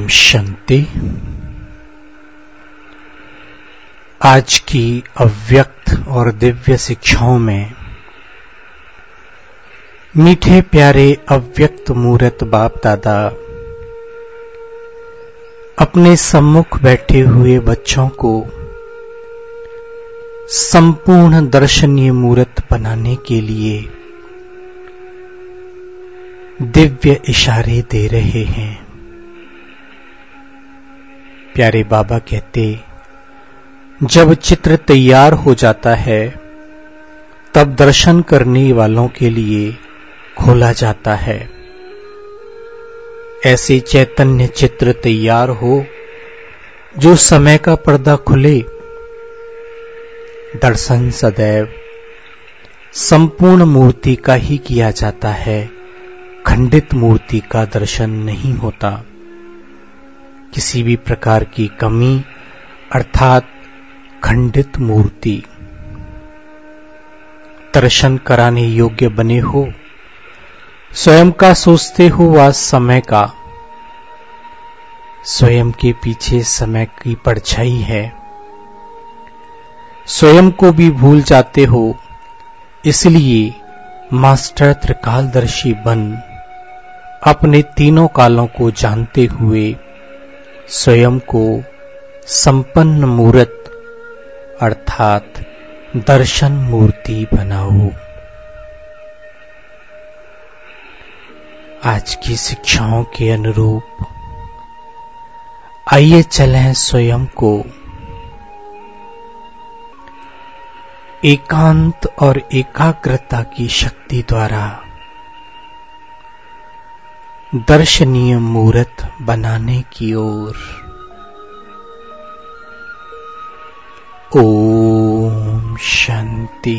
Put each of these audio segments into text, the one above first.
शांति। आज की अव्यक्त और दिव्य शिक्षाओं में मीठे प्यारे अव्यक्त मूर्त बाप दादा अपने सम्मुख बैठे हुए बच्चों को संपूर्ण दर्शनीय मूर्त बनाने के लिए दिव्य इशारे दे रहे हैं। प्यारे बाबा कहते, जब चित्र तैयार हो जाता है तब दर्शन करने वालों के लिए खोला जाता है। ऐसे चैतन्य चित्र तैयार हो जो समय का पर्दा खुले। दर्शन सदैव संपूर्ण मूर्ति का ही किया जाता है, खंडित मूर्ति का दर्शन नहीं होता। किसी भी प्रकार की कमी अर्थात खंडित मूर्ति दर्शन कराने योग्य बने हो, स्वयं का सोचते हो व समय का, स्वयं के पीछे समय की परछाई है, स्वयं को भी भूल जाते हो। इसलिए मास्टर त्रिकालदर्शी बन अपने तीनों कालों को जानते हुए स्वयं को संपन्न मूर्त अर्थात दर्शन मूर्ति बनाओ। आज की शिक्षाओं के अनुरूप आइए चलें स्वयं को एकांत और एकाग्रता की शक्ति द्वारा दर्शनीय मूर्त बनाने की ओर। ओम शांति।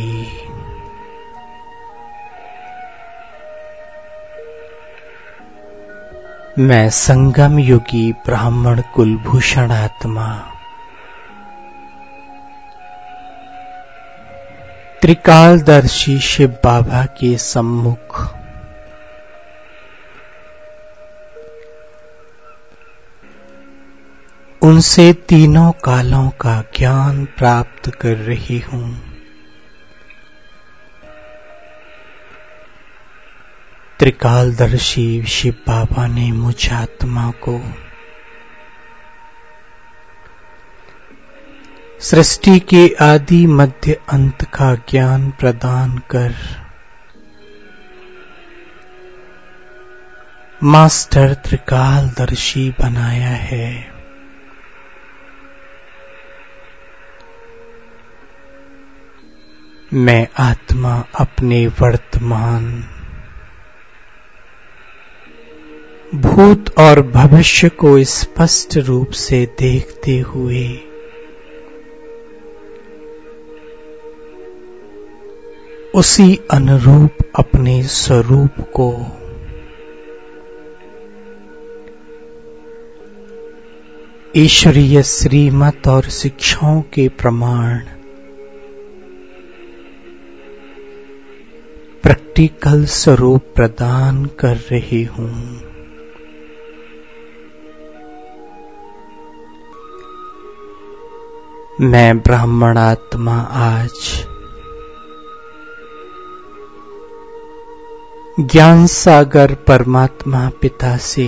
मैं संगम युगी ब्राह्मण कुलभूषण आत्मा त्रिकालदर्शी शिव बाबा के सम्मुख उनसे तीनों कालों का ज्ञान प्राप्त कर रही हूं। त्रिकालदर्शी शिव बाबा ने मुझ आत्मा को सृष्टि के आदि मध्य अंत का ज्ञान प्रदान कर मास्टर त्रिकालदर्शी बनाया है। मैं आत्मा अपने वर्तमान, भूत और भविष्य को स्पष्ट रूप से देखते हुए उसी अनुरूप अपने स्वरूप को ईश्वरीय श्रीमत और शिक्षाओं के प्रमाण प्रैक्टिकल स्वरूप प्रदान कर रही हूं। मैं ब्राह्मण आत्मा आज ज्ञान सागर परमात्मा पिता से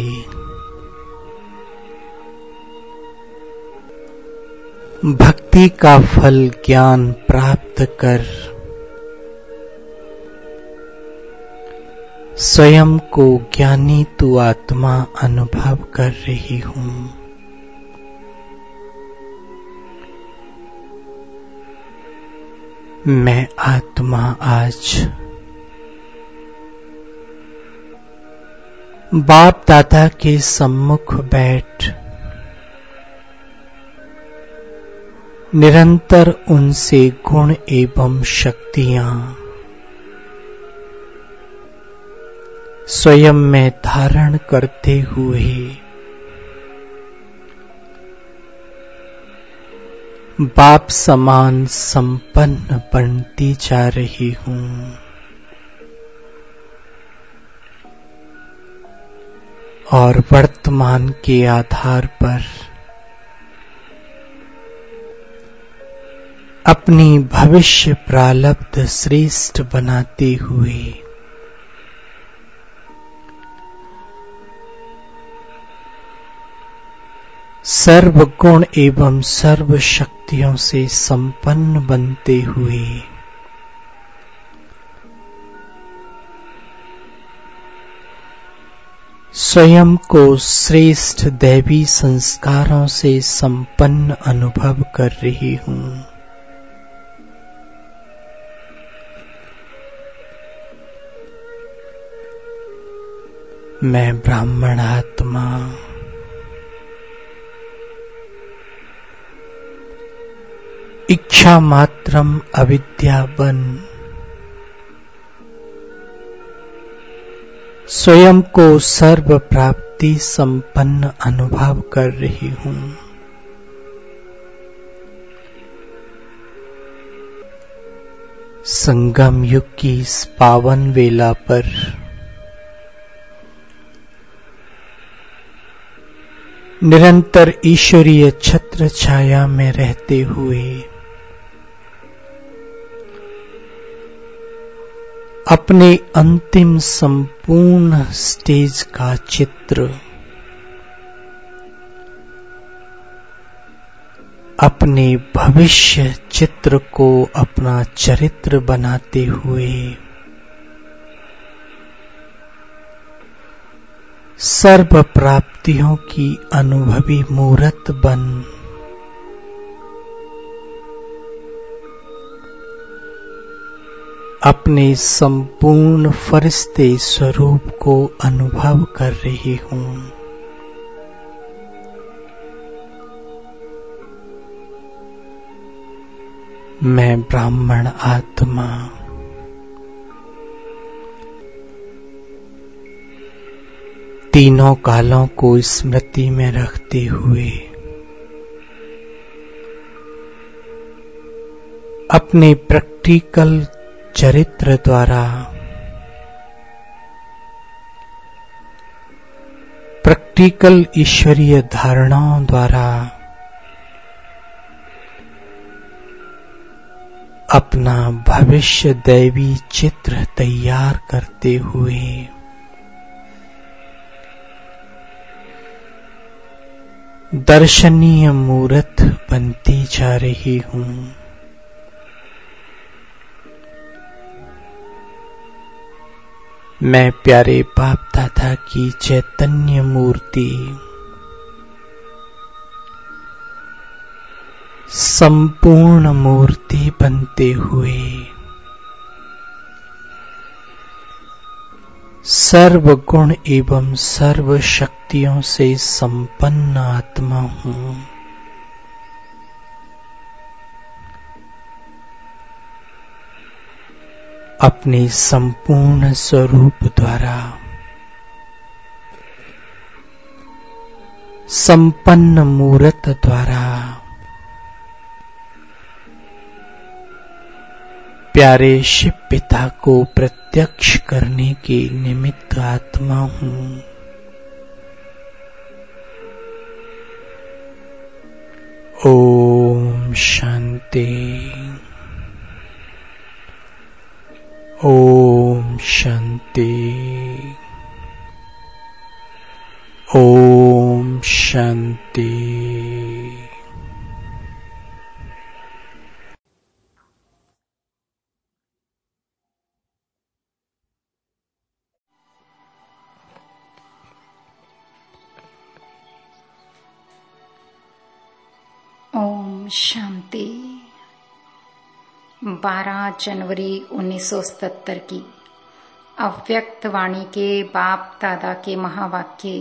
भक्ति का फल ज्ञान प्राप्त कर स्वयं को ज्ञानी तू आत्मा अनुभव कर रही हूं। मैं आत्मा आज बाप दादा के सम्मुख बैठ निरंतर उनसे गुण एवं शक्तियां स्वयं में धारण करते हुए बाप समान संपन्न बनती जा रही हूं। और वर्तमान के आधार पर अपनी भविष्य प्रारब्ध श्रेष्ठ बनाते हुए सर्व गुण एवं सर्व शक्तियों से संपन्न बनते हुए स्वयं को श्रेष्ठ दैवी संस्कारों से संपन्न अनुभव कर रही हूँ। मैं ब्राह्मण आत्मा इच्छा मात्रम अविद्या बन स्वयं को सर्व प्राप्ति संपन्न अनुभव कर रही हूँ। संगम युग की इस पावन वेला पर निरंतर ईश्वरीय छत्र छाया में रहते हुए अपने अंतिम संपूर्ण स्टेज का चित्र अपने भविष्य चित्र को अपना चरित्र बनाते हुए सर्व प्राप्तियों की अनुभवी मूर्त बन अपने संपूर्ण फरिश्ते स्वरूप को अनुभव कर रही हूँ। मैं ब्राह्मण आत्मा तीनों कालों को स्मृति में रखते हुए अपने प्रैक्टिकल चरित्र द्वारा प्रैक्टिकल ईश्वरीय धारणाओं द्वारा अपना भविष्य दैवी चित्र तैयार करते हुए दर्शनीय मूर्त बनती जा रही हूँ। मैं प्यारे बाप दादा की चैतन्य मूर्ति संपूर्ण मूर्ति बनते हुए सर्व गुण एवं सर्व शक्तियों से संपन्न आत्मा हूँ। अपने संपूर्ण स्वरूप द्वारा संपन्न मूर्त द्वारा प्यारे शिव पिता को प्रत्यक्ष करने के निमित्त आत्मा हूँ। ओम शांति। ओम शांति। ओम शांति। ओम शांति। 12 जनवरी 1977 की अव्यक्त वाणी के बाप दादा के महावाक्य।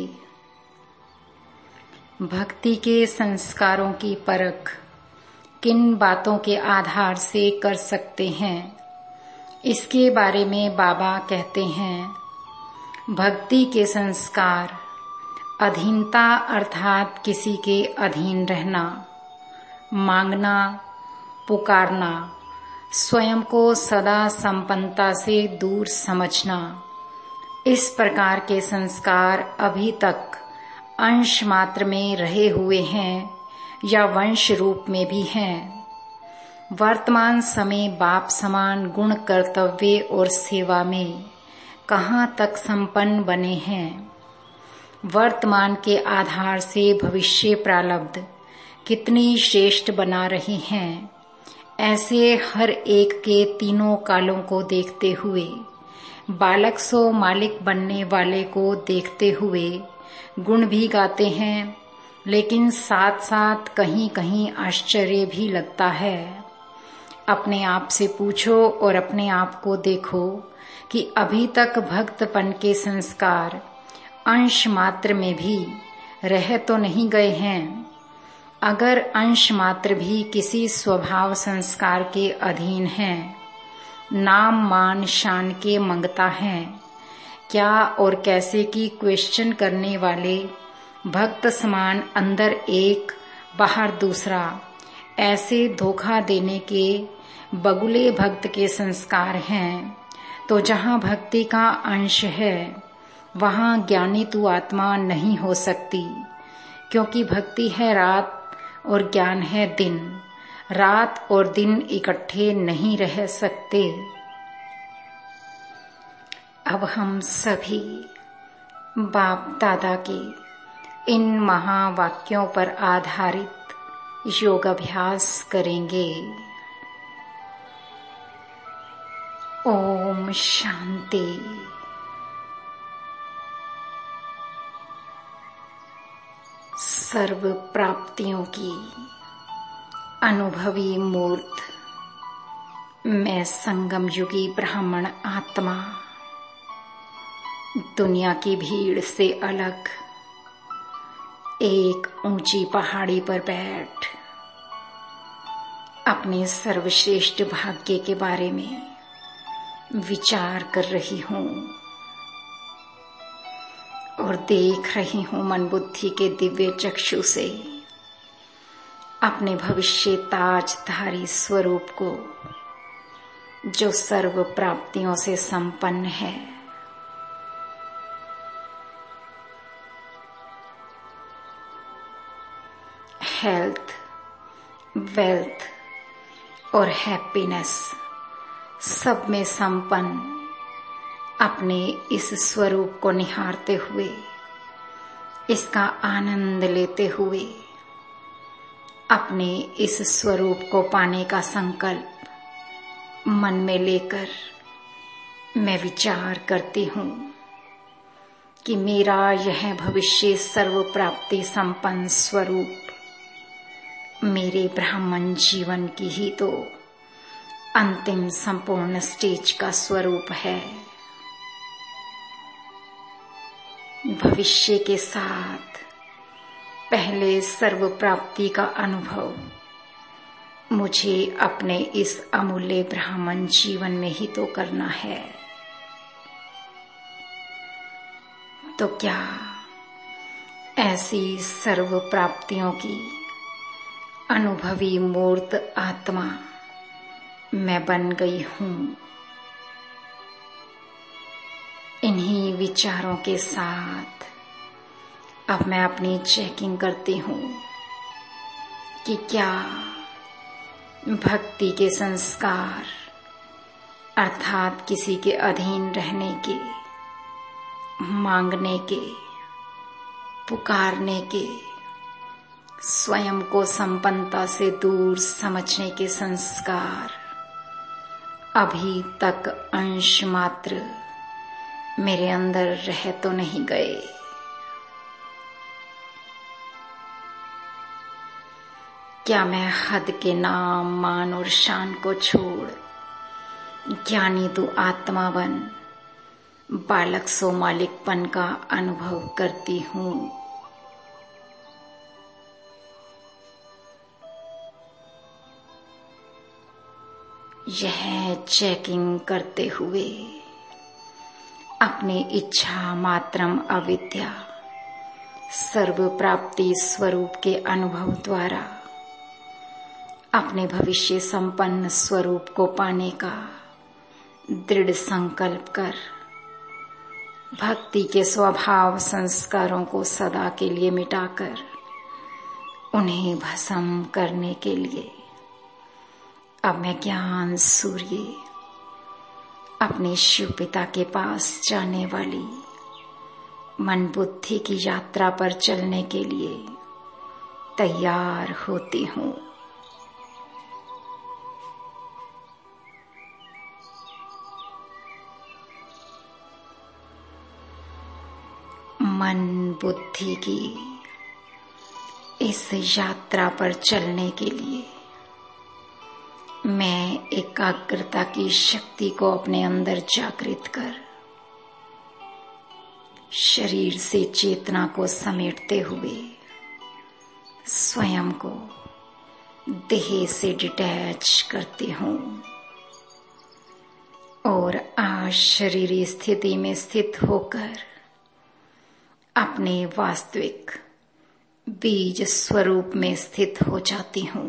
भक्ति के संस्कारों की परख किन बातों के आधार से कर सकते हैं, इसके बारे में बाबा कहते हैं, भक्ति के संस्कार अधीनता अर्थात किसी के अधीन रहना, मांगना, पुकारना, स्वयं को सदा संपन्नता से दूर समझना, इस प्रकार के संस्कार अभी तक अंश मात्र में रहे हुए हैं या वंश रूप में भी हैं। वर्तमान समय बाप समान गुण, कर्तव्य और सेवा में कहाँ तक संपन्न बने हैं। वर्तमान के आधार से भविष्य प्रारब्ध कितनी श्रेष्ठ बना रहे हैं। ऐसे हर एक के तीनों कालों को देखते हुए, बालक सो मालिक बनने वाले को देखते हुए गुण भी गाते हैं, लेकिन साथ साथ कहीं कहीं आश्चर्य भी लगता है। अपने आप से पूछो और अपने आप को देखो कि अभी तक भक्तपन के संस्कार अंश मात्र में भी रह तो नहीं गए हैं। अगर अंश मात्र भी किसी स्वभाव संस्कार के अधीन है, नाम मान शान के मंगता है, क्या और कैसे की क्वेश्चन करने वाले भक्त समान अंदर एक बाहर दूसरा, ऐसे धोखा देने के बगुले भक्त के संस्कार हैं, तो जहाँ भक्ति का अंश है वहाँ ज्ञानी तू आत्मा नहीं हो सकती, क्योंकि भक्ति है रात और ज्ञान है दिन। रात और दिन इकट्ठे नहीं रह सकते। अब हम सभी बाप दादा के इन महावाक्यों पर आधारित योग अभ्यास करेंगे। ओम शांति। सर्व प्राप्तियों की अनुभवी मूर्त मैं संगम युगी ब्राह्मण आत्मा, दुनिया की भीड़ से अलग एक ऊंची पहाड़ी पर बैठ अपने सर्वश्रेष्ठ भाग्य के बारे में विचार कर रही हूँ और देख रही हूँ मन बुद्धि के दिव्य चक्षु से अपने भविष्य ताजधारी स्वरूप को, जो सर्व प्राप्तियों से संपन्न है। हेल्थ, वेल्थ और हैप्पीनेस सब में संपन्न अपने इस स्वरूप को निहारते हुए, इसका आनंद लेते हुए, अपने इस स्वरूप को पाने का संकल्प मन में लेकर मैं विचार करती हूँ कि मेरा यह भविष्य सर्व प्राप्ति संपन्न स्वरूप मेरे ब्राह्मण जीवन की ही तो अंतिम संपूर्ण स्टेज का स्वरूप है। भविष्य के साथ पहले सर्व प्राप्ति का अनुभव मुझे अपने इस अमूल्य ब्राह्मण जीवन में ही तो करना है। तो क्या ऐसी सर्व प्राप्तियों की अनुभवी मूर्त आत्मा मैं बन गई हूँ? इन्हीं विचारों के साथ अब मैं अपनी चेकिंग करती हूँ कि क्या भक्ति के संस्कार अर्थात किसी के अधीन रहने के, मांगने के, पुकारने के, स्वयं को संपन्नता से दूर समझने के संस्कार अभी तक अंश मात्र मेरे अंदर रह तो नहीं गए। क्या मैं हद के नाम मान और शान को छोड़ ज्ञानी तू आत्मा बन बालक सो मालिकपन का अनुभव करती हूँ? यह चेकिंग करते हुए अपनी इच्छा मात्रम अविद्या सर्व प्राप्ति स्वरूप के अनुभव द्वारा अपने भविष्य संपन्न स्वरूप को पाने का दृढ़ संकल्प कर भक्ति के स्वभाव संस्कारों को सदा के लिए मिटाकर उन्हें भस्म करने के लिए अब मैं ज्ञान सूर्य अपने शिव पिता के पास जाने वाली मन बुद्धि की यात्रा पर चलने के लिए तैयार होती हूँ। मन बुद्धि की इस यात्रा पर चलने के लिए मैं एकाग्रता की शक्ति को अपने अंदर जागृत कर शरीर से चेतना को समेटते हुए स्वयं को देह से डिटैच करती हूँ और आज शरीरी स्थिति में स्थित होकर अपने वास्तविक बीज स्वरूप में स्थित हो जाती हूँ।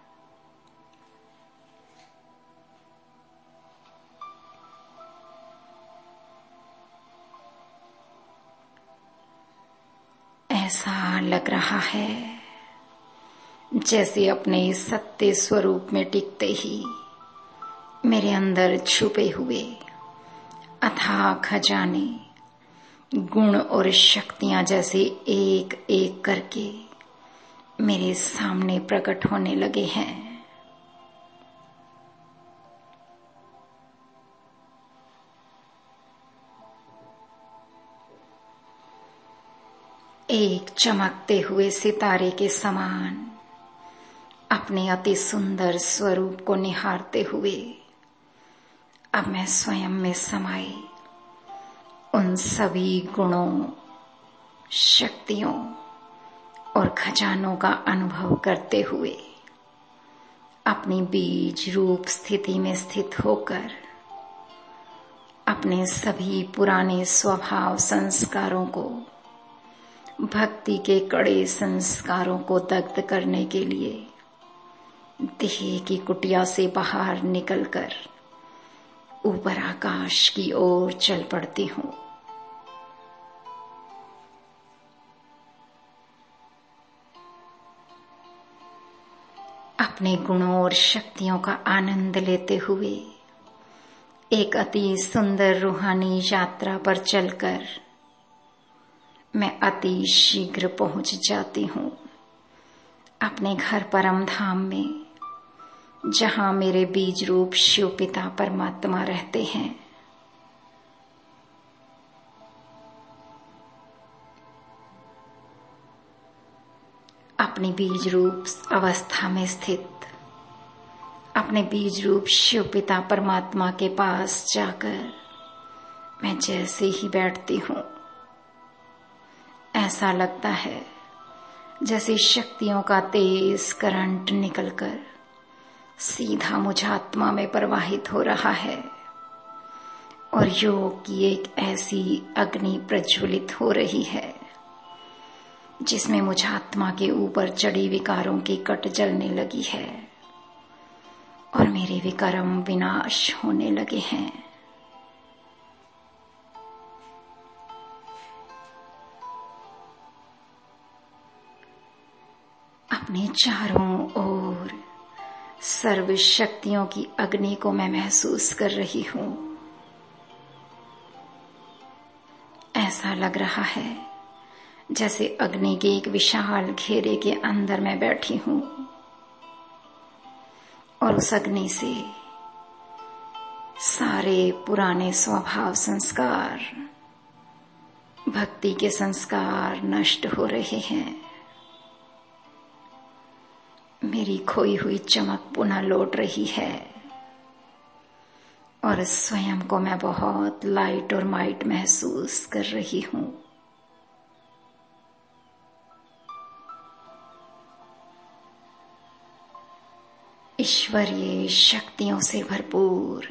ऐसा लग रहा है जैसे अपने सत्य स्वरूप में टिकते ही मेरे अंदर छुपे हुए अथाह खजाने गुण और शक्तियां जैसे एक एक करके मेरे सामने प्रकट होने लगे हैं। एक चमकते हुए सितारे के समान अपने अति सुंदर स्वरूप को निहारते हुए अब मैं स्वयं में समाई उन सभी गुणों, शक्तियों और खजानों का अनुभव करते हुए अपनी बीज रूप स्थिति में स्थित होकर अपने सभी पुराने स्वभाव संस्कारों को, भक्ति के कड़े संस्कारों को दग्ध करने के लिए देह की कुटिया से बाहर निकलकर ऊपर आकाश की ओर चल पड़ती हूँ। अपने गुणों और शक्तियों का आनंद लेते हुए एक अति सुंदर रूहानी यात्रा पर चलकर मैं अति शीघ्र पहुंच जाती हूँ अपने घर परम धाम में, जहां मेरे बीज रूप शिव पिता परमात्मा रहते हैं। अपनी बीज रूप अवस्था में स्थित अपने बीज रूप शिव पिता परमात्मा के पास जाकर मैं जैसे ही बैठती हूँ, ऐसा लगता है जैसे शक्तियों का तेज करंट निकलकर सीधा मुझ आत्मा में प्रवाहित हो रहा है और योग की एक ऐसी अग्नि प्रज्वलित हो रही है जिसमें मुझ आत्मा के ऊपर चढ़ी विकारों की कट जलने लगी है और मेरे विकर्म विनाश होने लगे हैं। अपने चारों ओर सर्व शक्तियों की अग्नि को मैं महसूस कर रही हूँ। ऐसा लग रहा है जैसे अग्नि के एक विशाल घेरे के अंदर मैं बैठी हूँ और उस अग्नि से सारे पुराने स्वभाव संस्कार, भक्ति के संस्कार नष्ट हो रहे हैं। मेरी खोई हुई चमक पुनः लौट रही है और स्वयं को मैं बहुत लाइट और माइट महसूस कर रही हूँ। ईश्वरीय शक्तियों से भरपूर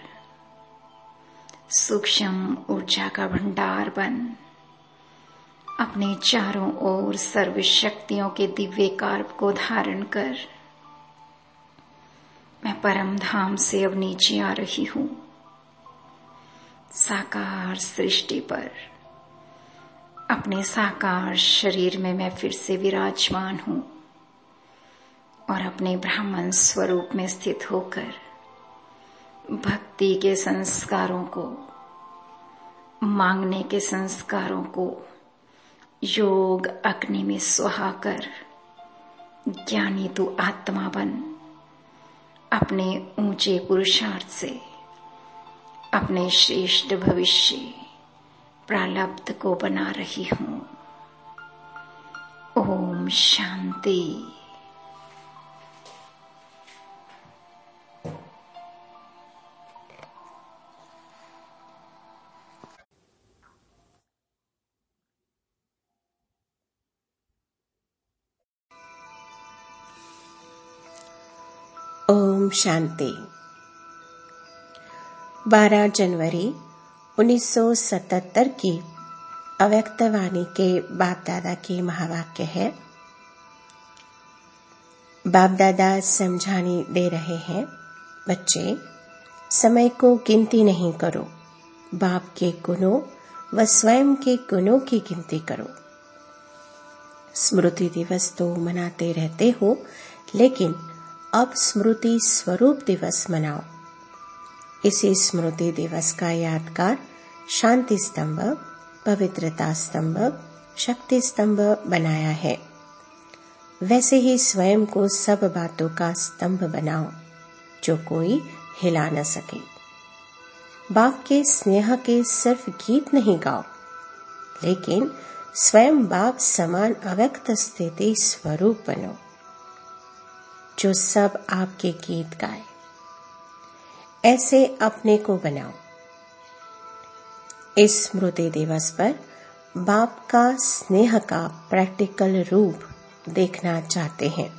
सूक्ष्म ऊर्जा का भंडार बन अपने चारों ओर सर्व शक्तियों के दिव्य कार्प को धारण कर मैं परम धाम से अब नीचे आ रही हूँ। साकार सृष्टि पर अपने साकार शरीर में मैं फिर से विराजमान हूँ और अपने ब्राह्मण स्वरूप में स्थित होकर भक्ति के संस्कारों को, मांगने के संस्कारों को योग अग्नि में सुहा कर ज्ञानी तू आत्मा बन अपने ऊंचे पुरुषार्थ से अपने श्रेष्ठ भविष्य प्रारब्ध को बना रही हूँ। ओम शांति। ओम शांति। 12 जनवरी 1977 की अव्यक्त वाणी के बाप दादा की महावाक्य है। बाप दादा समझाने दे रहे हैं, बच्चे समय को गिनती नहीं करो, बाप के गुणों व स्वयं के गुणों की गिनती करो। स्मृति दिवस तो मनाते रहते हो, लेकिन अब स्मृति स्वरूप दिवस मनाओ। इसी स्मृति दिवस का यादगार शांति स्तंभ, पवित्रता स्तंभ, शक्ति स्तंभ बनाया है। वैसे ही स्वयं को सब बातों का स्तंभ बनाओ जो कोई हिला न सके। बाप के स्नेह के सिर्फ गीत नहीं गाओ, लेकिन स्वयं बाप समान अव्यक्त स्थिति स्वरूप बनो जो सब आपके गीत गाए। ऐसे अपने को बनाओ। इस स्मृति दिवस पर बाप का स्नेह का प्रैक्टिकल रूप देखना चाहते हैं।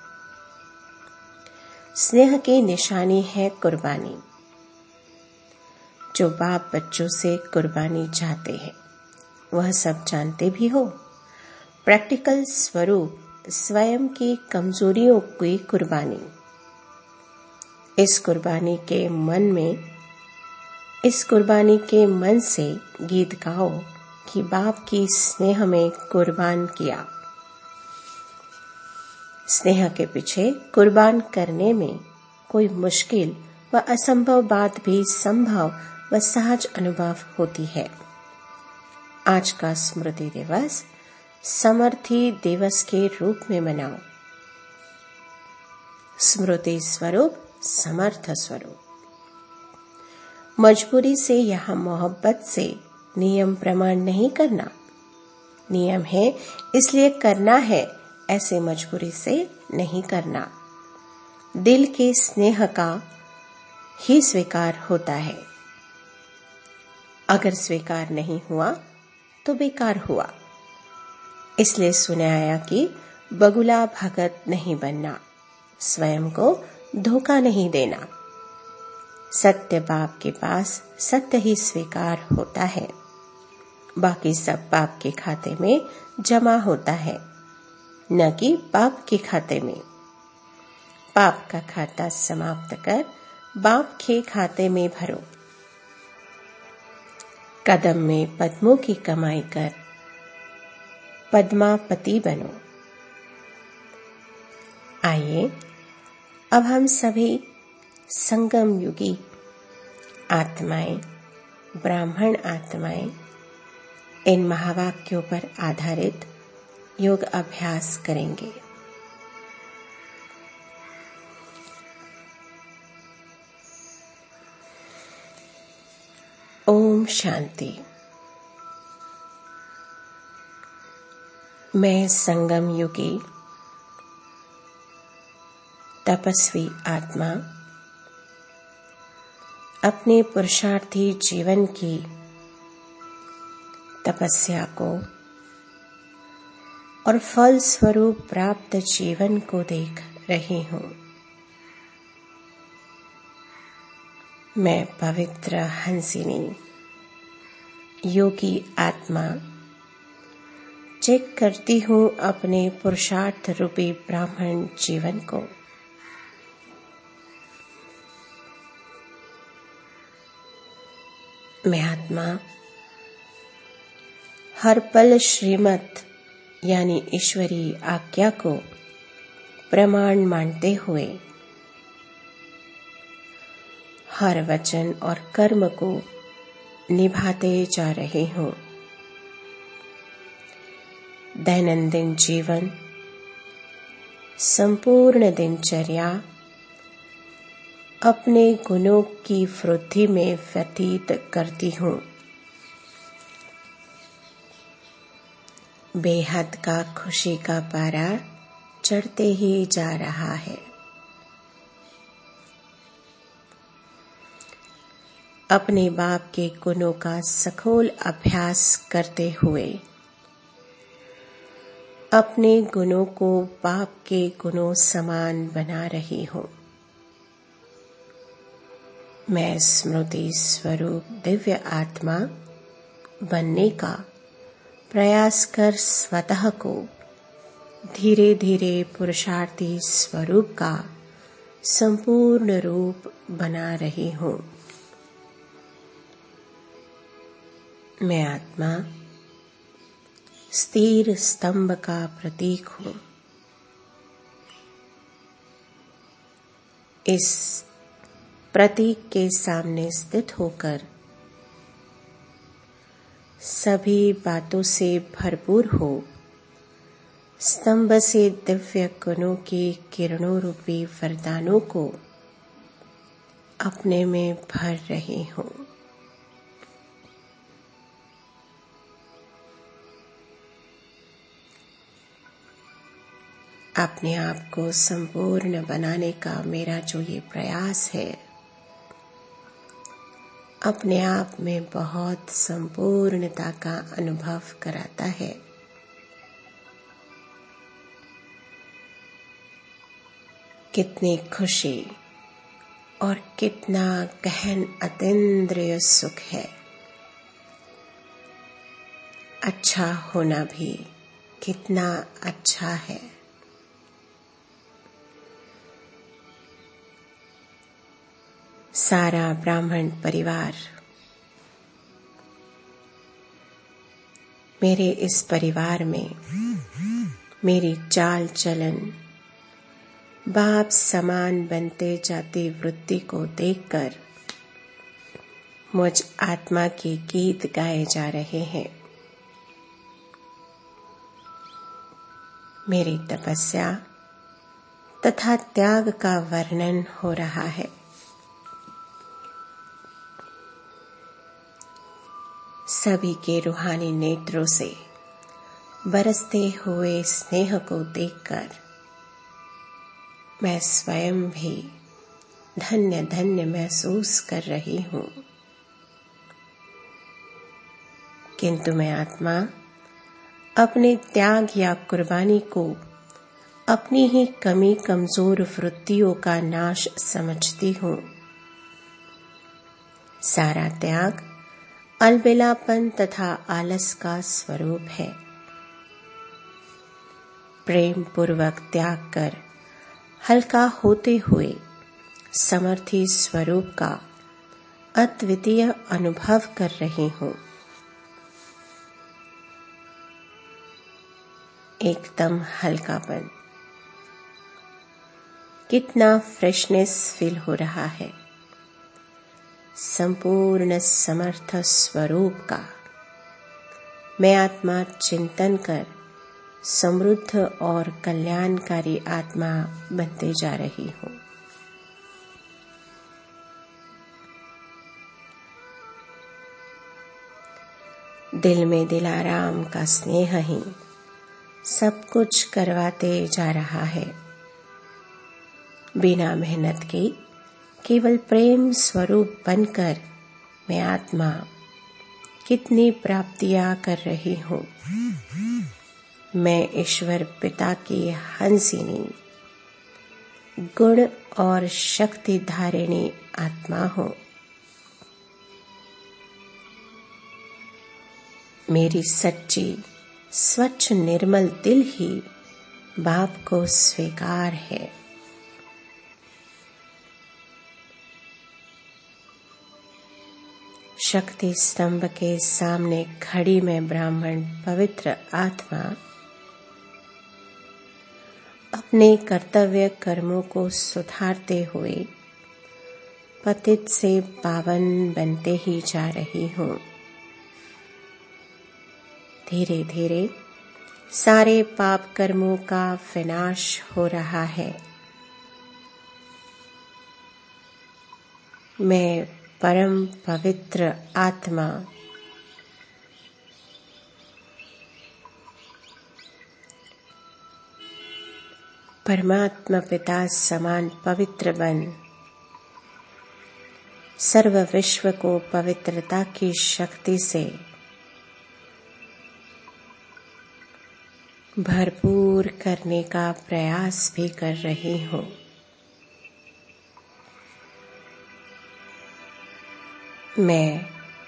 स्नेह की निशानी है कुर्बानी। जो बाप बच्चों से कुर्बानी चाहते हैं वह सब जानते भी हो। प्रैक्टिकल स्वरूप स्वयं की कमजोरियों की कुर्बानी। इस कुर्बानी के मन से गीत गाओ कि बाप की स्नेह में कुर्बान किया। स्नेह के पीछे कुर्बान करने में कोई मुश्किल व असंभव बात भी संभव व सहज अनुभव होती है। आज का स्मृति दिवस समर्थी दिवस के रूप में मनाओ। स्मृति स्वरूप, समर्थ स्वरूप। मजबूरी से या मोहब्बत से नियम प्रमाण नहीं करना। नियम है इसलिए करना है, ऐसे मजबूरी से नहीं करना। दिल के स्नेह का ही स्वीकार होता है। अगर स्वीकार नहीं हुआ तो बेकार हुआ। इसलिए सुनाया कि बगुला भगत नहीं बनना, स्वयं को धोखा नहीं देना। सत्य बाप के पास सत्य ही स्वीकार होता है, बाकी सब बाप के खाते में जमा होता है, न कि बाप के खाते में। पाप का खाता समाप्त कर बाप के खाते में भरो। कदम में पद्मों की कमाई कर पद्मापति बनो। आइए अब हम सभी संगम युगी आत्माएं, ब्राह्मण आत्माएं, इन महावाक्यों पर आधारित योग अभ्यास करेंगे। ओम शांति। मैं संगम युगी तपस्वी आत्मा अपने पुरुषार्थी जीवन की तपस्या को और फल स्वरूप प्राप्त जीवन को देख रही हूँ। मैं पवित्र हंसिनी योगी आत्मा चेक करती हूँ अपने पुरुषार्थ रूपी ब्राह्मण जीवन को। मैं आत्मा हर पल श्रीमत यानी ईश्वरी आज्ञा को प्रमाण मानते हुए हर वचन और कर्म को निभाते जा रहे हूं। दैनंदिन जीवन, संपूर्ण दिनचर्या अपने गुणों की वृद्धि में व्यतीत करती हूं। बेहद का खुशी का पारा चढ़ते ही जा रहा है। अपने बाप के गुणों का सखोल अभ्यास करते हुए अपने गुणों को बाप के गुणों समान बना रही हूं। मैं स्मृति स्वरूप दिव्य आत्मा बनने का प्रयास कर स्वतः को धीरे धीरे पुरुषार्थी स्वरूप का संपूर्ण रूप बना रही हूं। मैं आत्मा स्थिर स्तंभ का प्रतीक हूं। इस प्रतीक के सामने स्थित होकर सभी बातों से भरपूर हो स्तंभ से दिव्य गुणों की किरणों रूपी वरदानों को अपने में भर रही हूं। अपने आप को संपूर्ण बनाने का मेरा जो ये प्रयास है अपने आप में बहुत संपूर्णता का अनुभव कराता है। कितनी खुशी और कितना गहन अतीन्द्रिय सुख है। अच्छा होना भी कितना अच्छा है। सारा ब्राह्मण परिवार मेरे इस परिवार में मेरी चाल चलन बाप समान बनते जाती वृत्ति को देखकर मुझ आत्मा के गीत गाए जा रहे हैं। मेरी तपस्या तथा त्याग का वर्णन हो रहा है। सभी के रूहानी नेत्रों से बरसते हुए स्नेह को देखकर मैं स्वयं भी धन्य धन्य महसूस कर रही हूं। किंतु मैं आत्मा अपने त्याग या कुर्बानी को अपनी ही कमी कमजोर वृत्तियों का नाश समझती हूं। सारा त्याग अलबेलापन तथा आलस का स्वरूप है। प्रेम पूर्वक त्याग कर हल्का होते हुए समर्थी स्वरूप का अद्वितीय अनुभव कर रही हूं। एकदम हल्कापन, कितना फ्रेशनेस फील हो रहा है। संपूर्ण समर्थ स्वरूप का मैं आत्मा चिंतन कर समृद्ध और कल्याणकारी आत्मा बनते जा रही हूं। दिल में दिलाराम का स्नेह ही सब कुछ करवाते जा रहा है। बिना मेहनत के केवल प्रेम स्वरूप बनकर मैं आत्मा कितनी प्राप्तियां कर रही हूं। मैं ईश्वर पिता की हंसिनी गुण और शक्ति धारिणी आत्मा हूं। मेरी सच्ची स्वच्छ निर्मल दिल ही बाप को स्वीकार है। शक्ति स्तंभ के सामने खड़ी मैं ब्राह्मण पवित्र आत्मा अपने कर्तव्य कर्मों को सुधारते हुए पतित से पावन बनते ही जा रही हूँ। धीरे धीरे सारे पाप कर्मों का विनाश हो रहा है। मैं परम पवित्र आत्मा परमात्मा पिता समान पवित्र बन सर्व विश्व को पवित्रता की शक्ति से भरपूर करने का प्रयास भी कर रही हूँ। मैं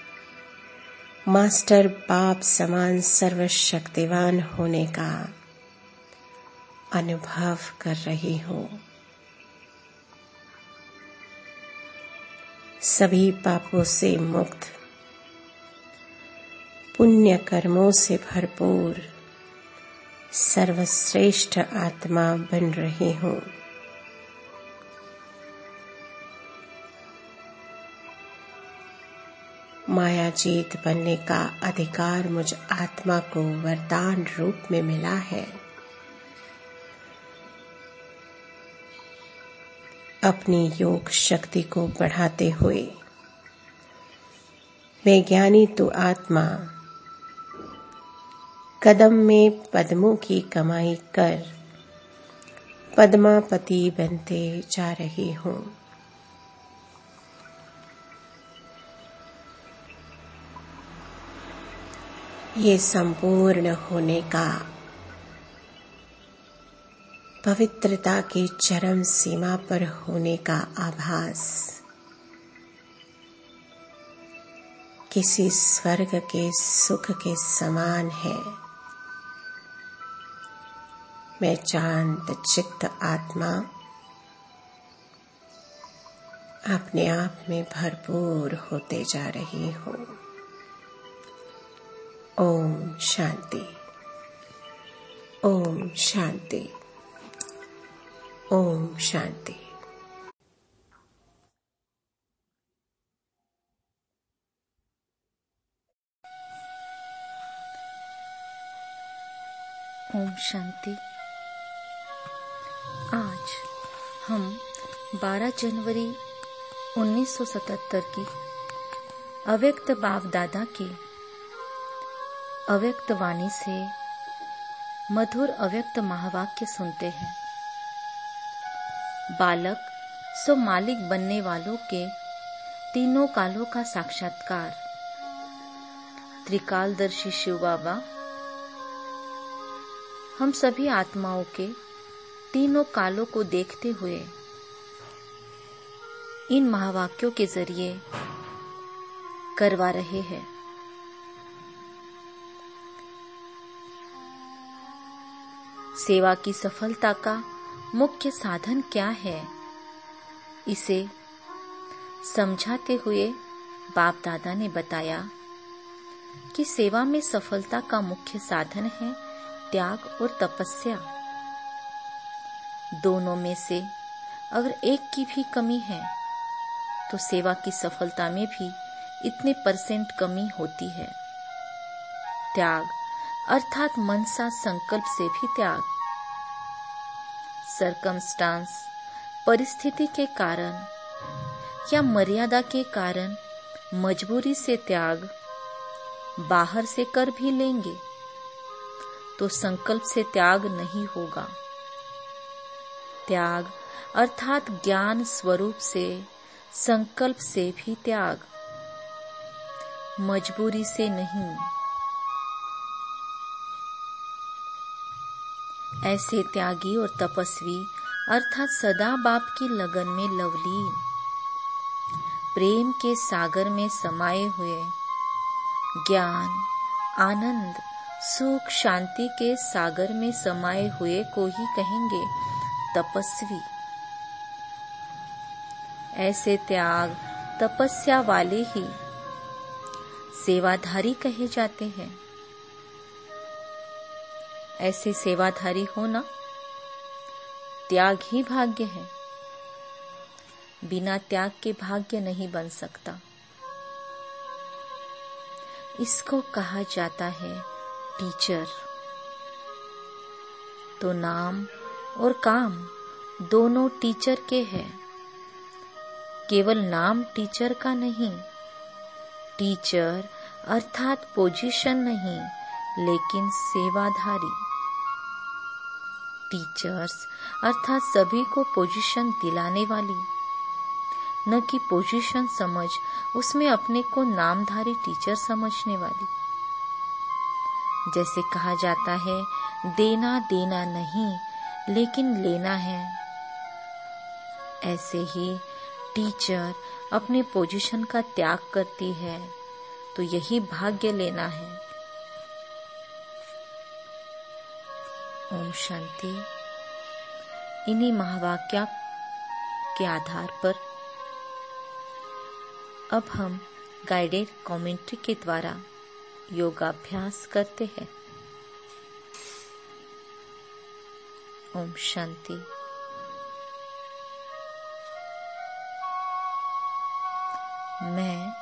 मास्टर बाप समान सर्वशक्तिवान होने का अनुभव कर रही हूँ। सभी पापों से मुक्त, पुण्य कर्मों से भरपूर सर्वश्रेष्ठ आत्मा बन रही हूँ। माया जीत बनने का अधिकार मुझ आत्मा को वरदान रूप में मिला है। अपनी योग शक्ति को बढ़ाते हुए मैं ज्ञानी तू आत्मा कदम में पद्मों की कमाई कर पद्मापति बनते जा रही हूँ। ये संपूर्ण होने का पवित्रता की चरम सीमा पर होने का आभास किसी स्वर्ग के सुख के समान है। मैं शांत चित्त आत्मा अपने आप में भरपूर होते जा रही हूँ। ओम शांति, ओम शांति, ओम शांति। ओम शांति। आज हम 12 जनवरी 1977 की अव्यक्त बाप दादा की अव्यक्त वाणी से मधुर अव्यक्त महावाक्य सुनते हैं। बालक सो मालिक बनने वालों के तीनों कालों का साक्षात्कार। त्रिकालदर्शी शिव बाबा हम सभी आत्माओं के तीनों कालों को देखते हुए इन महावाक्यों के जरिए करवा रहे हैं। सेवा की सफलता का मुख्य साधन क्या है, इसे समझाते हुए बाप दादा ने बताया कि सेवा में सफलता का मुख्य साधन है त्याग और तपस्या। दोनों में से अगर एक की भी कमी है तो सेवा की सफलता में भी इतने % कमी होती है। त्याग अर्थात मनसा संकल्प से भी त्याग। सरकमस्टांस परिस्थिति के कारण या मर्यादा के कारण मजबूरी से त्याग बाहर से कर भी लेंगे तो संकल्प से त्याग नहीं होगा। त्याग अर्थात ज्ञान स्वरूप से संकल्प से भी त्याग, मजबूरी से नहीं। ऐसे त्यागी और तपस्वी अर्थात सदा बाप की लगन में लवलीन, प्रेम के सागर में समाये हुए, ज्ञान, आनंद, सुख, शांति के सागर में समाये हुए को ही कहेंगे तपस्वी। ऐसे त्याग तपस्या वाले ही सेवाधारी कहे जाते हैं। ऐसे सेवाधारी होना त्याग ही भाग्य है। बिना त्याग के भाग्य नहीं बन सकता। इसको कहा जाता है टीचर। तो नाम और काम दोनों टीचर के हैं। केवल नाम टीचर का नहीं। टीचर अर्थात पोजीशन नहीं, लेकिन सेवाधारी। टीचर्स अर्थात सभी को पोजीशन दिलाने वाली, न कि पोजीशन समझ उसमें अपने को नामधारी टीचर समझने वाली। जैसे कहा जाता है देना देना नहीं लेकिन लेना है, ऐसे ही टीचर अपने पोजीशन का त्याग करती है तो यही भाग्य लेना है। ओम शांति। इन्हीं महावाक्य के आधार पर अब हम गाइडेड कमेंट्री के द्वारा योगाभ्यास करते हैं। ओम शांति। मैं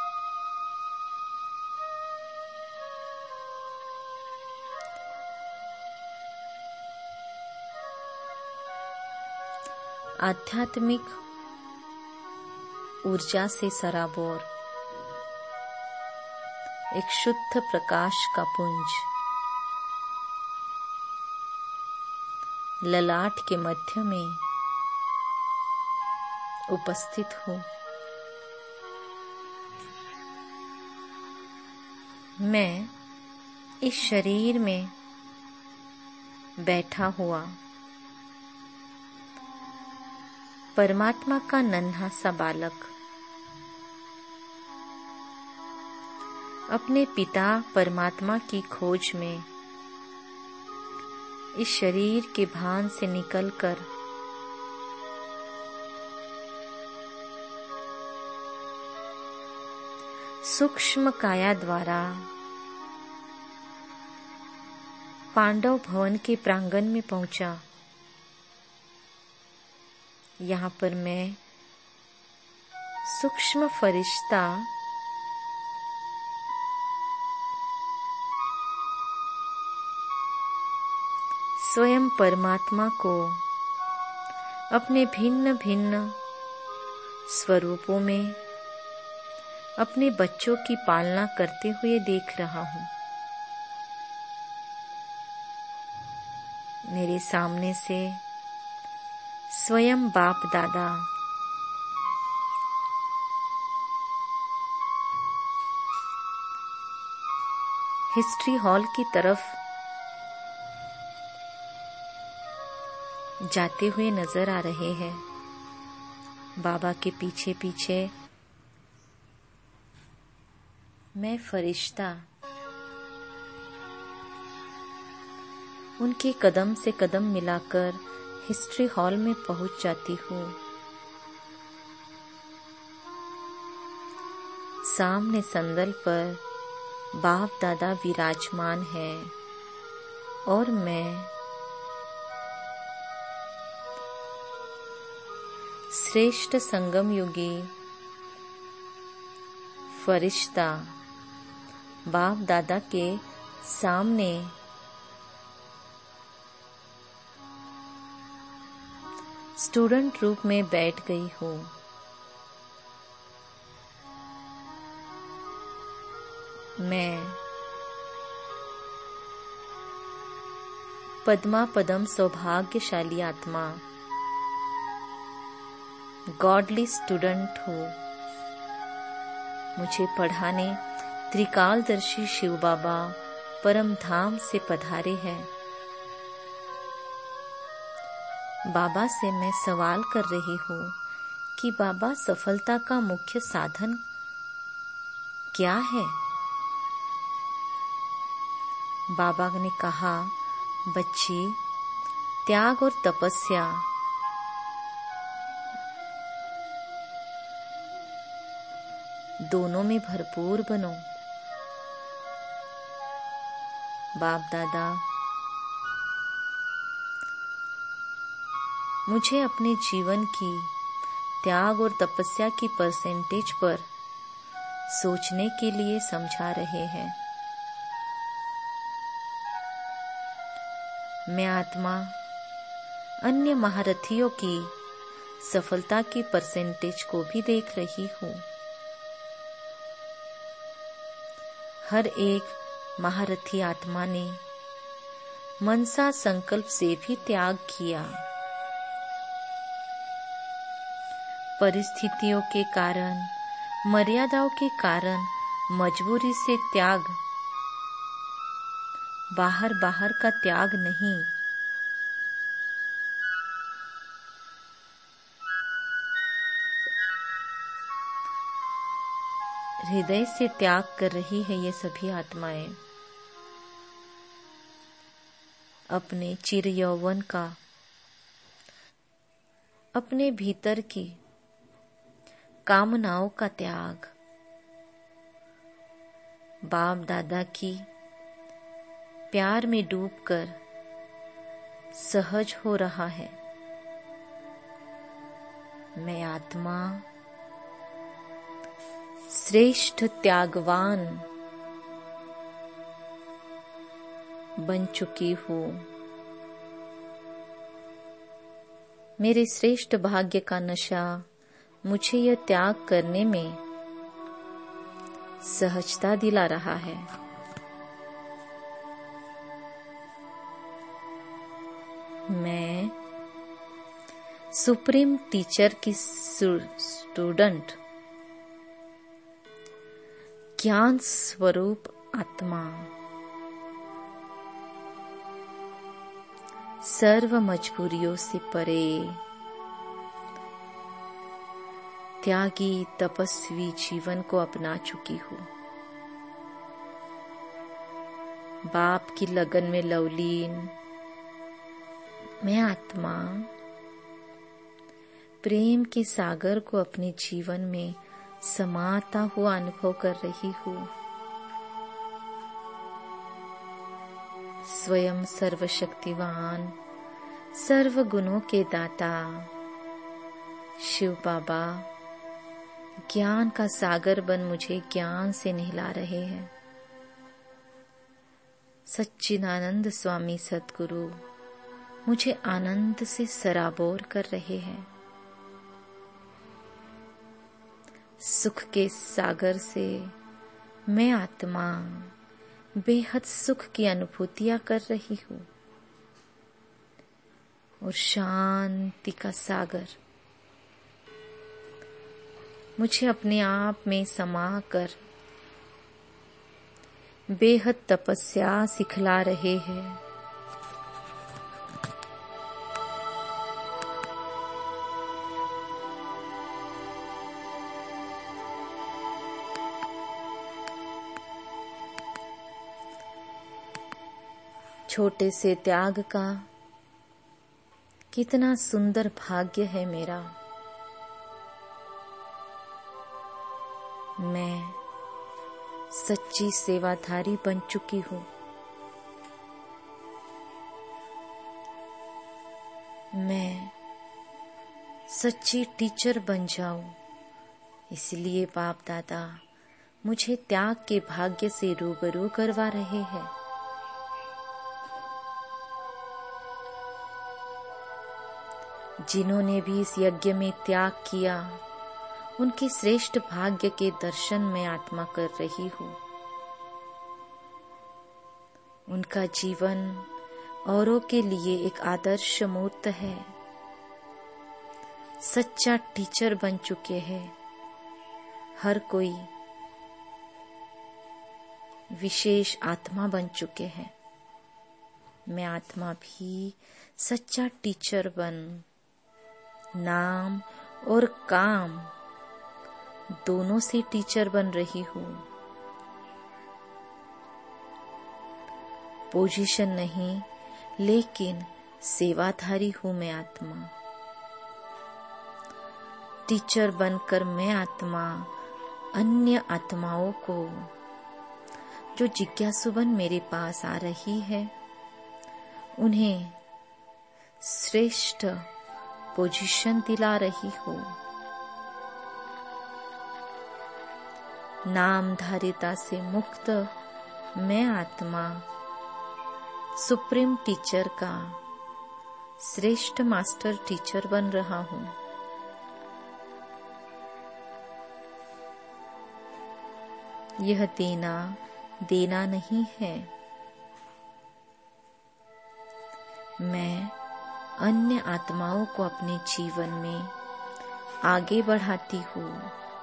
आध्यात्मिक ऊर्जा से सराबोर एक शुद्ध प्रकाश का पुंज ललाट के मध्य में उपस्थित हूँ। मैं इस शरीर में बैठा हुआ परमात्मा का नन्हा सा बालक अपने पिता परमात्मा की खोज में इस शरीर के भान से निकलकर सूक्ष्म काया द्वारा पांडव भवन के प्रांगण में पहुंचा। यहाँ पर मैं सूक्ष्म फरिश्ता स्वयं परमात्मा को अपने भिन्न भिन्न स्वरूपों में अपने बच्चों की पालना करते हुए देख रहा हूँ। मेरे सामने से स्वयं बाप दादा हिस्ट्री हॉल की तरफ जाते हुए नजर आ रहे हैं। बाबा के पीछे पीछे मैं फरिश्ता उनके कदम से कदम मिलाकर हिस्ट्री हॉल में पहुंच जाती हूँ। सामने संदल पर बाप दादा विराजमान है और मैं श्रेष्ठ संगम युगी फरिश्ता बाप दादा के सामने स्टूडेंट रूप में बैठ गई हूँ। मैं पद्मा पदम सौभाग्यशाली आत्मा गॉडली स्टूडेंट हूँ। मुझे पढ़ाने त्रिकालदर्शी शिव बाबा परम धाम से पधारे हैं। बाबा से मैं सवाल कर रही हूँ कि बाबा सफलता का मुख्य साधन क्या है? बाबा ने कहा, बच्ची, त्याग और तपस्या दोनों में भरपूर बनो। बाप दादा, मुझे अपने जीवन की त्याग और तपस्या की परसेंटेज पर सोचने के लिए समझा रहे हैं। मैं आत्मा अन्य महारथियों की सफलता की परसेंटेज को भी देख रही हूँ। हर एक महारथी आत्मा ने मनसा संकल्प से भी त्याग किया। परिस्थितियों के कारण, मर्यादाओं के कारण मजबूरी से त्याग, बाहर का त्याग नहीं, हृदय से त्याग कर रही है ये सभी आत्माएं। अपने चिर यौवन का, अपने भीतर की कामनाओं का त्याग बाप दादा की प्यार में डूबकर सहज हो रहा है। मैं आत्मा श्रेष्ठ त्यागवान बन चुकी हूँ। मेरे श्रेष्ठ भाग्य का नशा मुझे यह त्याग करने में सहजता दिला रहा है। मैं सुप्रीम टीचर की स्टूडेंट, ज्ञान स्वरूप आत्मा, सर्व मजबूरियों से परे, त्यागी तपस्वी जीवन को अपना चुकी हूँ। बाप की लगन में लवलीन मैं आत्मा प्रेम के सागर को अपने जीवन में समाता हुआ अनुभव कर रही हूँ। स्वयं सर्वशक्तिवान, सर्व गुणों के दाता शिव बाबा ज्ञान का सागर बन मुझे ज्ञान से नहला रहे हैं। सच्चिदानंद स्वामी सद्गुरु मुझे आनंद से सराबोर कर रहे हैं। सुख के सागर से मैं आत्मा बेहद सुख की अनुभूतियां कर रही हूँ और शांति का सागर मुझे अपने आप में समाकर बेहद तपस्या सिखला रहे हैं। छोटे से त्याग का कितना सुंदर भाग्य है मेरा। मैं सच्ची सेवाधारी बन चुकी हूँ। मैं सच्ची टीचर बन जाऊं, इसलिए बाप दादा मुझे त्याग के भाग्य से रूबरू करवा रहे हैं। जिन्होंने भी इस यज्ञ में त्याग किया, उनके श्रेष्ठ भाग्य के दर्शन में आत्मा कर रही हूँ। उनका जीवन औरों के लिए एक आदर्श मूर्त है। सच्चा टीचर बन चुके हैं। हर कोई विशेष आत्मा बन चुके हैं। मैं आत्मा भी सच्चा टीचर बन नाम और काम दोनों से टीचर बन रही हूँ। पोजीशन नहीं, लेकिन सेवाधारी हूँ मैं आत्मा। टीचर बनकर मैं आत्मा अन्य आत्माओं को जो जिज्ञासुवन मेरे पास आ रही है, उन्हें श्रेष्ठ पोजीशन दिला रही हो। नामधारिता से मुक्त मैं आत्मा सुप्रीम टीचर का श्रेष्ठ मास्टर टीचर बन रहा हूँ। यह देना नहीं है। मैं अन्य आत्माओं को अपने जीवन में आगे बढ़ाती हूँ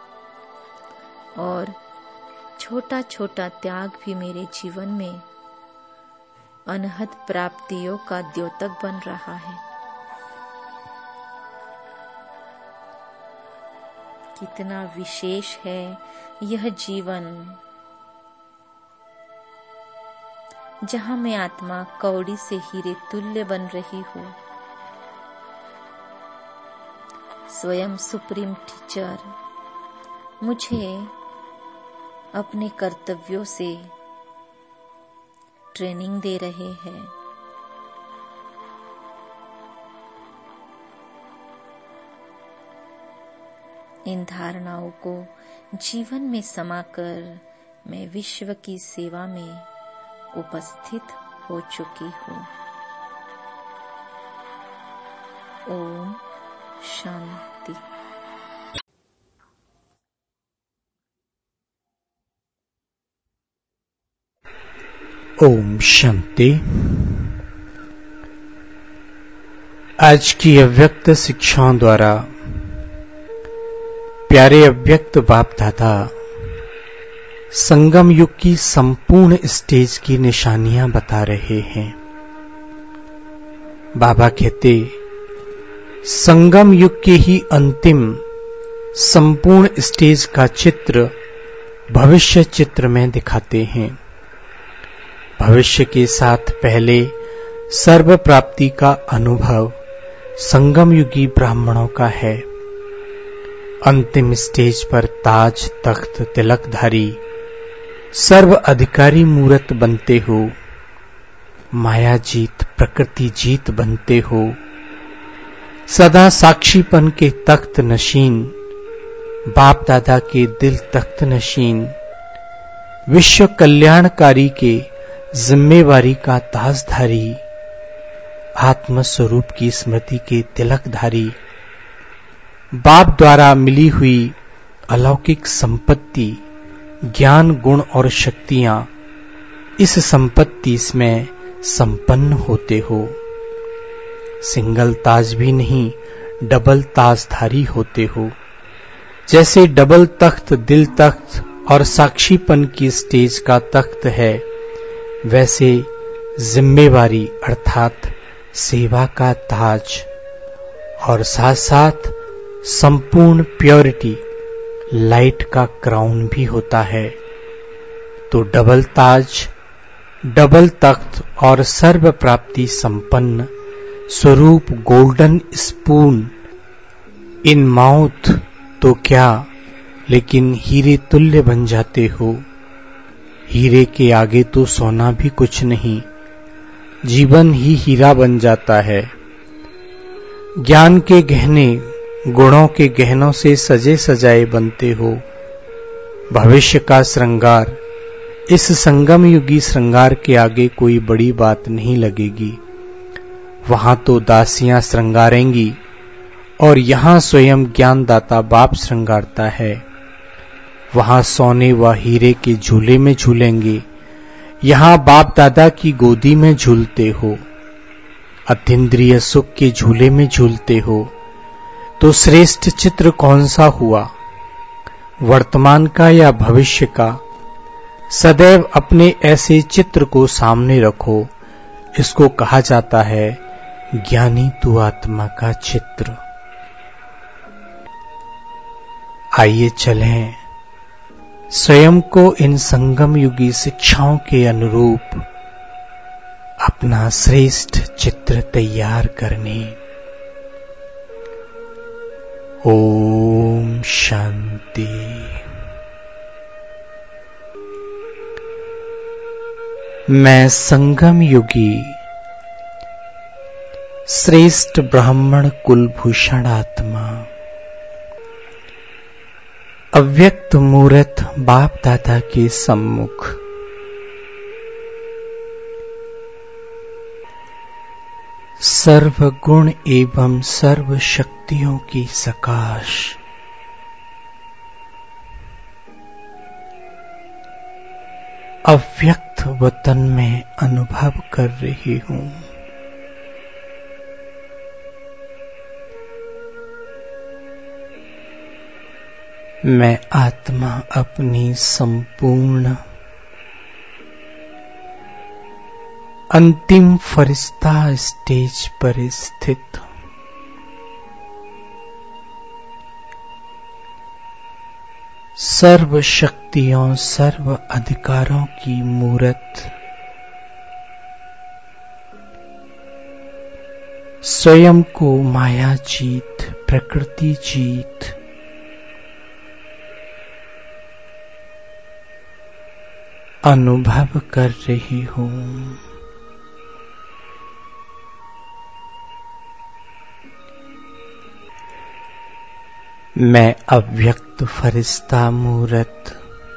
और छोटा छोटा त्याग भी मेरे जीवन में अनहद प्राप्तियों का द्योतक बन रहा है। कितना विशेष है यह जीवन, जहां मैं आत्मा कौड़ी से हीरे तुल्य बन रही हूँ। स्वयं सुप्रीम टीचर मुझे अपने कर्तव्यों से ट्रेनिंग दे रहे हैं। इन धारणाओं को जीवन में समाकर मैं विश्व की सेवा में उपस्थित हो चुकी हूँ। ओम शांति। ओम शांति। आज की अव्यक्त शिक्षाओं द्वारा प्यारे अव्यक्त बाप दादा संगम युग की संपूर्ण स्टेज की निशानियां बता रहे हैं। बाबा कहते संगम युग के ही अंतिम संपूर्ण स्टेज का चित्र भविष्य चित्र में दिखाते हैं। भविष्य के साथ पहले सर्व प्राप्ति का अनुभव संगम युगी ब्राह्मणों का है। अंतिम स्टेज पर ताज तख्त तिलकधारी सर्व अधिकारी मूर्त बनते हो, माया जीत प्रकृति जीत बनते हो, सदा साक्षीपन के तख्त नशीन, बाप दादा के दिल तख्त नशीन, विश्व कल्याणकारी के जिम्मेवारी का ताजधारी, आत्म स्वरूप की स्मृति के तिलकधारी, बाप द्वारा मिली हुई अलौकिक संपत्ति, ज्ञान गुण और शक्तियां, इस संपत्ति में संपन्न होते हो। सिंगल ताज भी नहीं, डबल ताजधारी होते हो। जैसे डबल तख्त दिल तख्त और साक्षीपन की स्टेज का तख्त है, वैसे जिम्मेवारी अर्थात सेवा का ताज और साथ साथ संपूर्ण प्योरिटी लाइट का क्राउन भी होता है। तो डबल ताज, डबल तख्त और सर्व प्राप्ति संपन्न स्वरूप गोल्डन स्पून इन माउथ तो क्या, लेकिन हीरे तुल्य बन जाते हो। हीरे के आगे तो सोना भी कुछ नहीं, जीवन ही हीरा बन जाता है। ज्ञान के गहने गुणों के गहनों से सजे सजाए बनते हो। भविष्य का श्रृंगार इस संगम युगी श्रृंगार के आगे कोई बड़ी बात नहीं लगेगी। वहां तो दासियां श्रृंगारेंगी और यहां स्वयं ज्ञानदाता बाप श्रृंगारता है। वहां सोने व हीरे के झूले में झूलेंगे, यहां बाप दादा की गोदी में झूलते हो, अतीन्द्रिय सुख के झूले में झूलते हो। तो श्रेष्ठ चित्र कौन सा हुआ, वर्तमान का या भविष्य का? सदैव अपने ऐसे चित्र को सामने रखो। इसको कहा जाता है ज्ञानी तू आत्मा का चित्र। आइए चलें स्वयं को इन संगम युगी शिक्षाओं के अनुरूप अपना श्रेष्ठ चित्र तैयार करने। ओम शांति। मैं संगम युगी श्रेष्ठ ब्राह्मण कुलभूषण आत्मा अव्यक्त मूर्त बाप दादा के सम्मुख सर्व गुण एवं सर्व शक्तियों की सकाश अव्यक्त वतन में अनुभव कर रही हूं। मैं आत्मा अपनी संपूर्ण अंतिम फरिश्ता स्टेज पर स्थित सर्व शक्तियों सर्व अधिकारों की मूर्त स्वयं को माया जीत प्रकृति जीत अनुभव कर रही हूं। मैं अव्यक्त फरिश्ता मूर्त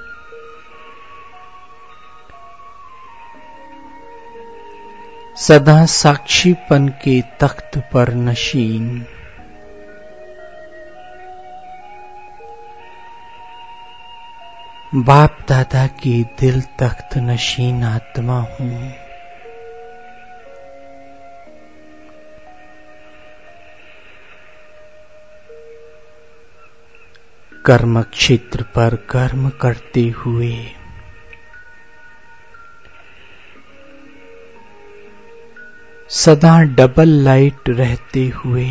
सदा साक्षीपन के तख्त पर नशीन बाप दादा की दिल तख्त नशीन आत्मा हूं। कर्म क्षेत्र पर कर्म करते हुए सदा डबल लाइट रहते हुए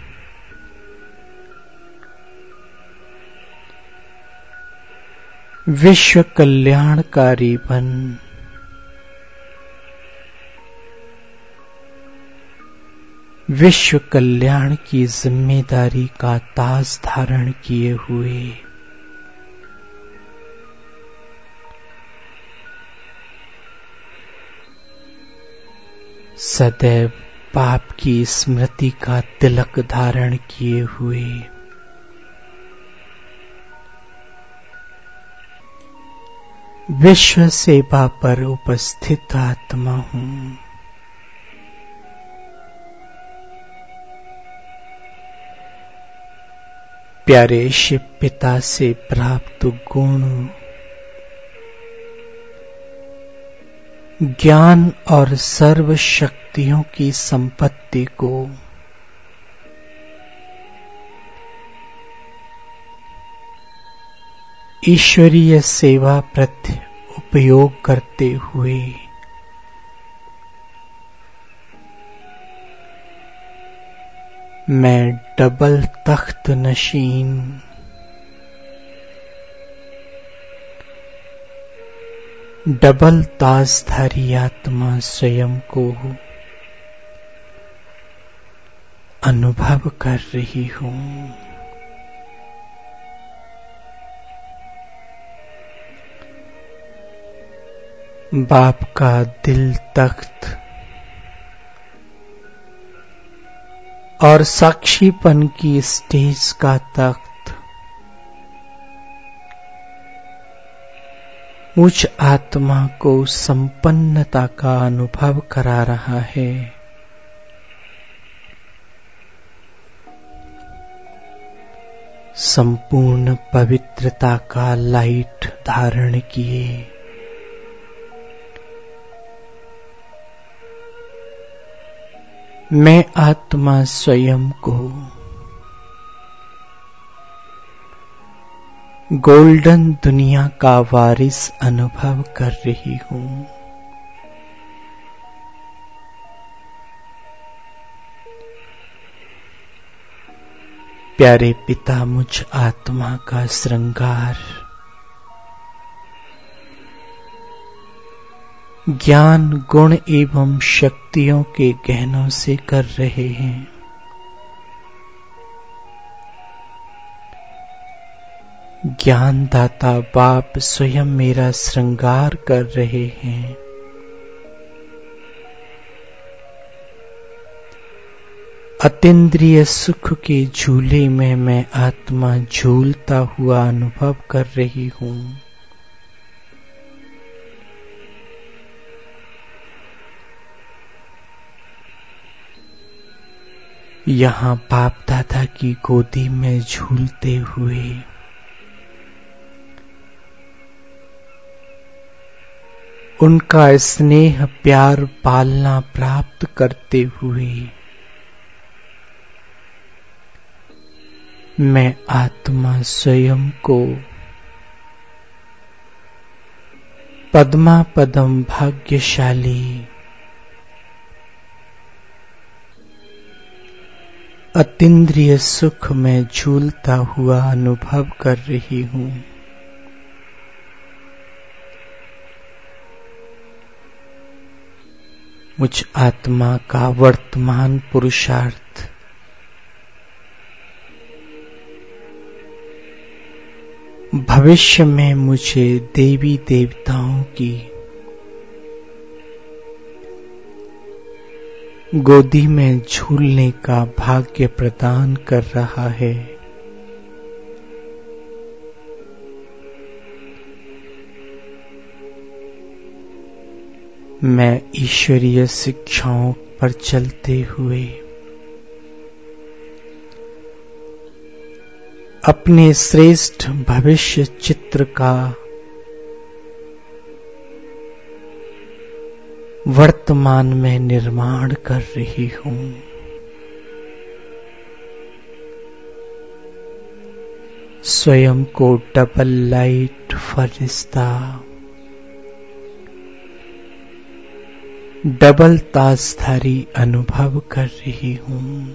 विश्व कल्याणकारी बन विश्व कल्याण की जिम्मेदारी का ताज धारण किए हुए सदैव पाप की स्मृति का तिलक धारण किए हुए विश्व सेवा पर उपस्थित आत्मा हूं। प्यारे शिव पिता से प्राप्त गुण ज्ञान और सर्व शक्तियों की संपत्ति को ईश्वरीय सेवा प्रति उपयोग करते हुए मैं डबल तख्त नशीन डबल ताजधारी आत्मा स्वयं को अनुभव कर रही हूं। बाप का दिल तख्त और साक्षीपन की स्टेज का तख्त मुझ आत्मा को संपन्नता का अनुभव करा रहा है। संपूर्ण पवित्रता का लाइट धारण किए मैं आत्मा स्वयं को गोल्डन दुनिया का वारिस अनुभव कर रही हूं। प्यारे पिता मुझ आत्मा का श्रृंगार ज्ञान गुण एवं शक्तियों के गहनों से कर रहे हैं। ज्ञानदाता बाप स्वयं मेरा श्रृंगार कर रहे हैं। अतीन्द्रिय सुख के झूले में मैं आत्मा झूलता हुआ अनुभव कर रही हूँ। यहाँ बाप दादा की गोदी में झूलते हुए उनका स्नेह प्यार पालना प्राप्त करते हुए मैं आत्मा स्वयं को पद्मा पदम भाग्यशाली अतीन्द्रिय सुख में झूलता हुआ अनुभव कर रही हूँ। मुझ आत्मा का वर्तमान पुरुषार्थ भविष्य में मुझे देवी देवताओं की गोदी में झूलने का भाग्य प्रदान कर रहा है। मैं ईश्वरीय शिक्षाओं पर चलते हुए अपने श्रेष्ठ भविष्य चित्र का वर्तमान में निर्माण कर रही हूँ। स्वयं को डबल लाइट फरिश्ता, डबल ताजधारी अनुभव कर रही हूँ।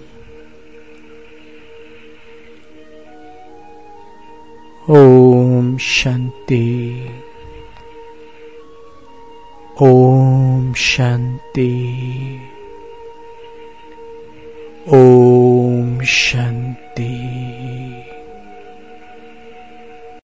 ओम शांति, ओम शांति, ओम शांति।